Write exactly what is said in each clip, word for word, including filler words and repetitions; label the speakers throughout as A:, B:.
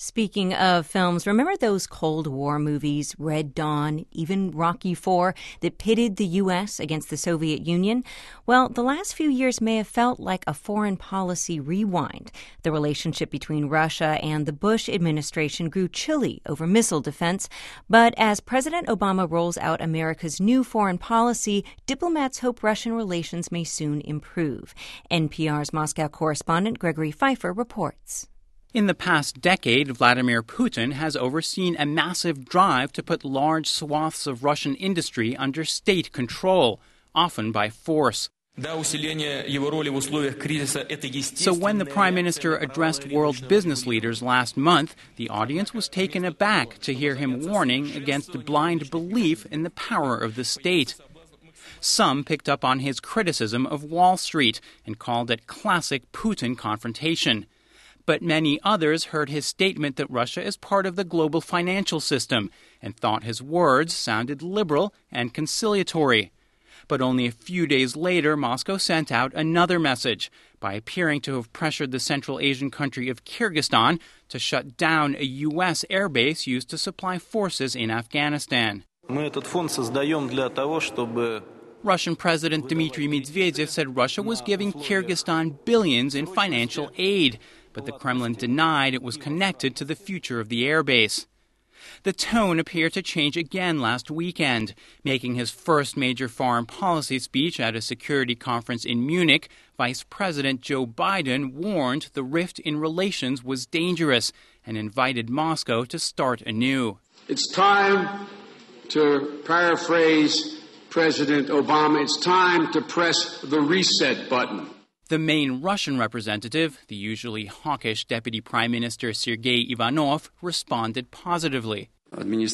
A: Speaking of films, remember those Cold War movies, Red Dawn, even Rocky four, that pitted the U S against the Soviet Union? Well, the last few years may have felt like a foreign policy rewind. The relationship between Russia and the Bush administration grew chilly over missile defense. But as President Obama rolls out America's new foreign policy, diplomats hope Russian relations may soon improve. N P R's Moscow correspondent Gregory Pfeiffer reports.
B: In the past decade, Vladimir Putin has overseen a massive drive to put large swaths of Russian industry under state control, often by force. So when the Prime Minister addressed world business leaders last month, the audience was taken aback to hear him warning against blind belief in the power of the state. Some picked up on his criticism of Wall Street and called it classic Putin confrontation. But many others heard his statement that Russia is part of the global financial system and thought his words sounded liberal and conciliatory. But only a few days later, Moscow sent out another message by appearing to have pressured the Central Asian country of Kyrgyzstan to shut down a U S airbase used to supply forces in Afghanistan. Russian President Dmitry Medvedev said Russia was giving Kyrgyzstan billions in financial aid, but the Kremlin denied it was connected to the future of the airbase. The tone appeared to change again last weekend. Making his first major foreign policy speech at a security conference in Munich, Vice President Joe Biden warned the rift in relations was dangerous and invited Moscow to start anew.
C: It's time to paraphrase President Obama. It's time to press the reset button.
B: The main Russian representative, the usually hawkish Deputy Prime Minister Sergei Ivanov, responded positively. He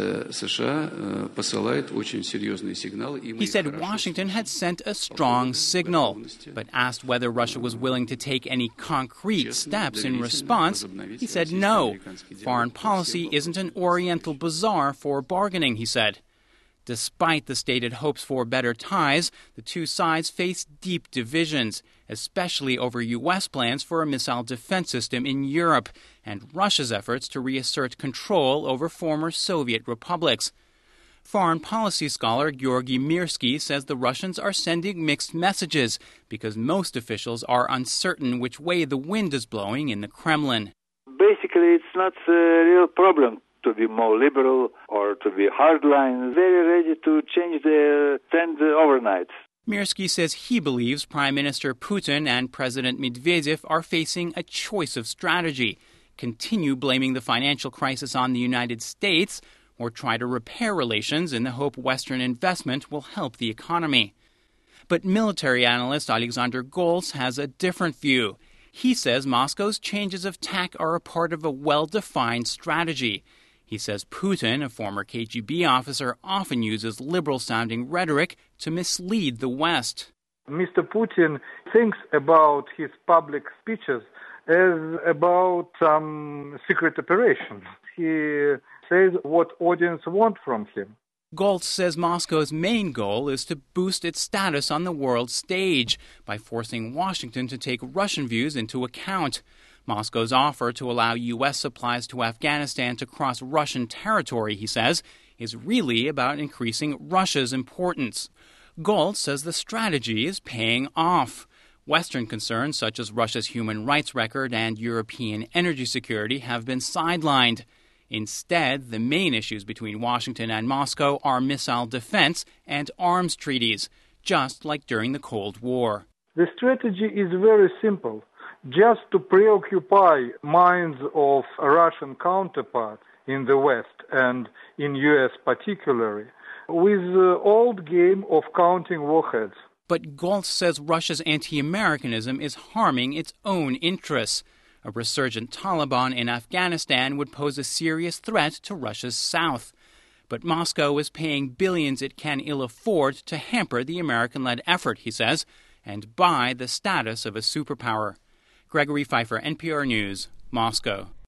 B: said Washington had sent a strong signal, but asked whether Russia was willing to take any concrete steps in response. He said no. Foreign policy isn't an Oriental bazaar for bargaining, he said. Despite the stated hopes for better ties, the two sides face deep divisions, especially over U S plans for a missile defense system in Europe and Russia's efforts to reassert control over former Soviet republics. Foreign policy scholar Georgy Mirsky says the Russians are sending mixed messages because most officials are uncertain which way the wind is blowing in the Kremlin.
D: Basically, it's not a real problem to be more liberal or to be hardline, very ready to change the trend overnight.
B: Mirsky says he believes Prime Minister Putin and President Medvedev are facing a choice of strategy: continue blaming the financial crisis on the United States or try to repair relations in the hope Western investment will help the economy. But military analyst Alexander Goltz has a different view. He says Moscow's changes of tack are a part of a well-defined strategy. He says Putin, a former K G B officer, often uses liberal-sounding rhetoric to mislead the West.
E: Mister Putin thinks about his public speeches as about some secret operation. He says what audience want from him.
B: Goltz says Moscow's main goal is to boost its status on the world stage by forcing Washington to take Russian views into account. Moscow's offer to allow U S supplies to Afghanistan to cross Russian territory, he says, is really about increasing Russia's importance. Goltz says the strategy is paying off. Western concerns such as Russia's human rights record and European energy security have been sidelined. Instead, the main issues between Washington and Moscow are missile defense and arms treaties, just like during the Cold War.
E: The strategy is very simple. Just to preoccupy minds of Russian counterparts in the West and in U S particularly with the old game of counting warheads.
B: But Goltz says Russia's anti-Americanism is harming its own interests. A resurgent Taliban in Afghanistan would pose a serious threat to Russia's south. But Moscow is paying billions it can ill afford to hamper the American-led effort, he says, and buy the status of a superpower. Gregory Pfeiffer, N P R News, Moscow.